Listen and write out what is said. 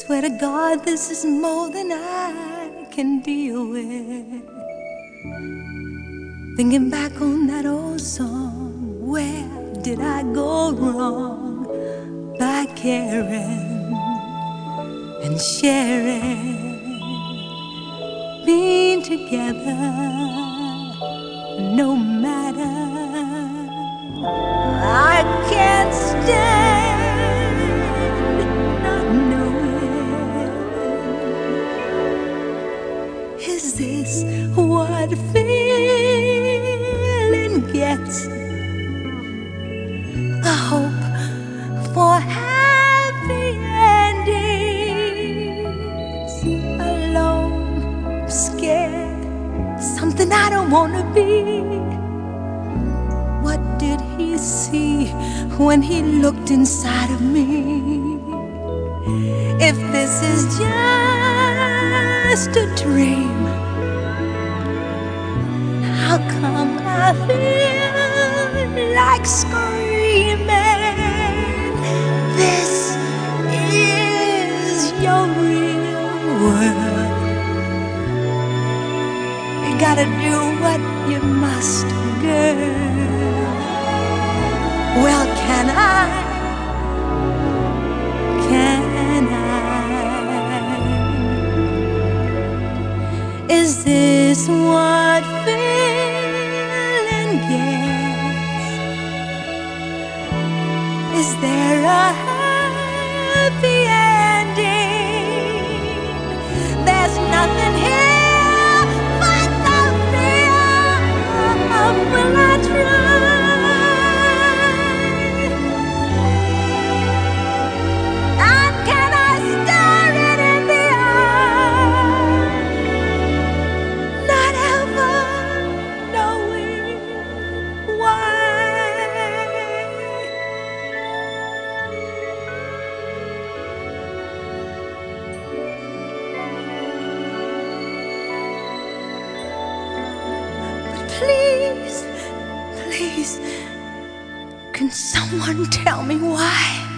Swear to God, this is more than I can deal with. Thinking back on that old song, where did I go wrong by caring and sharing, being together no matter. I can't stand not knowing. Is this what feeling gets? A hope for happy endings. Alone, scared, something I don't want to be. What did he see when he looked inside of me? If this is just a dream, how come I feel like screaming? This is your real world. You gotta do what you must, girl. Well, can I? Is this what feeling gets? Is there a happy ending? There's nothing here but the fear. Will I try? And can I stare it in the eye? Not ever knowing why. But please, please, can someone tell me why?